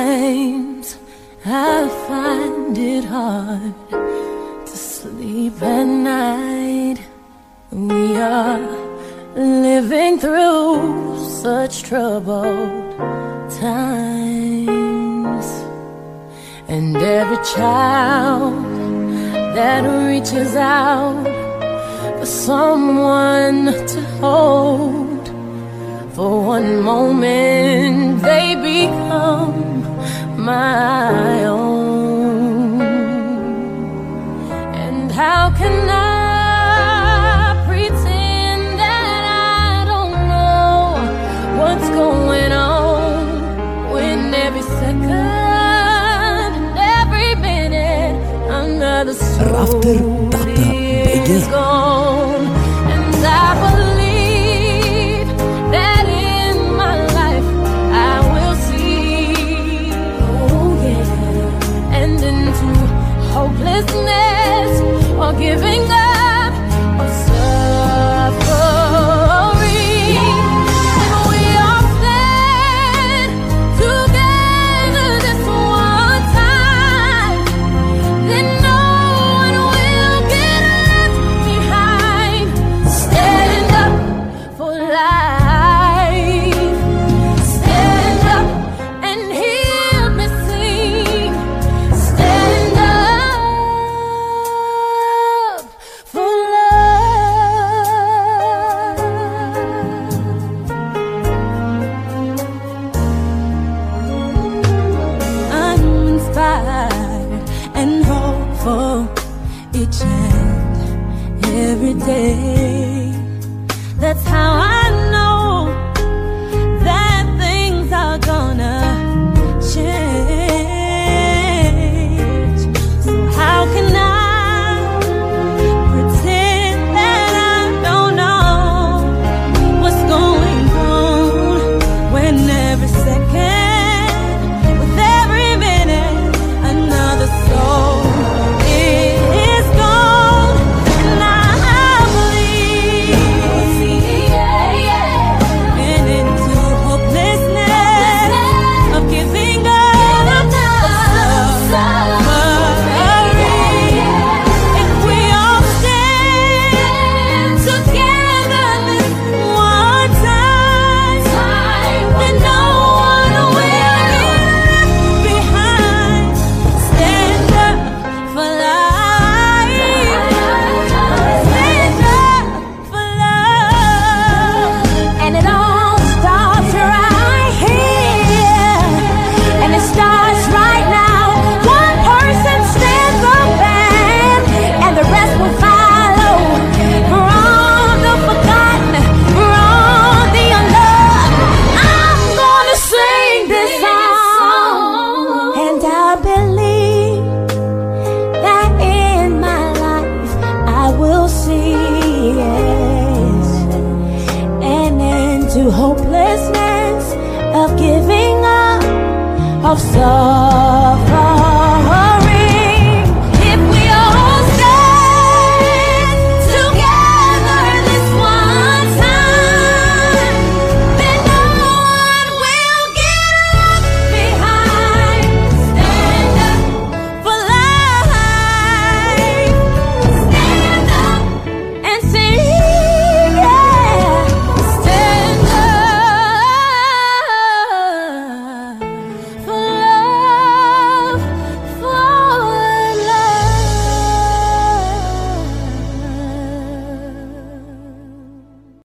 Sometimes I find it hard to sleep at night. We are living through such troubled times, and every child that reaches out for someone to hold, for one moment they become my own. And how can I pretend that I don't know what's going on when every second and every minute another soul is gone? And I believe that in my life I will see, oh yeah, and into hopelessness or giving up or suffering. And we all stand together this one time, then no one will get left behind. Stand up for life, stand up and hear me sing. Stand up for love. I'm inspired and hopeful each and every day. That's how I know that things are gonna change. So how can I pretend that I don't know what's going on when every second, with every minute, another soul is gone? And I believe and into hopelessness of giving up, suffering. If we all stand together this one time, then no one will get left behind. Stand up for life, stand up for love. And it all starts right here, and it starts right now. One person stands up and the rest will follow. For all the forgotten, for all the unloved, I'm gonna sing this song. And I believe that in my life I will see it, and into hopelessness of giving up, of suffering.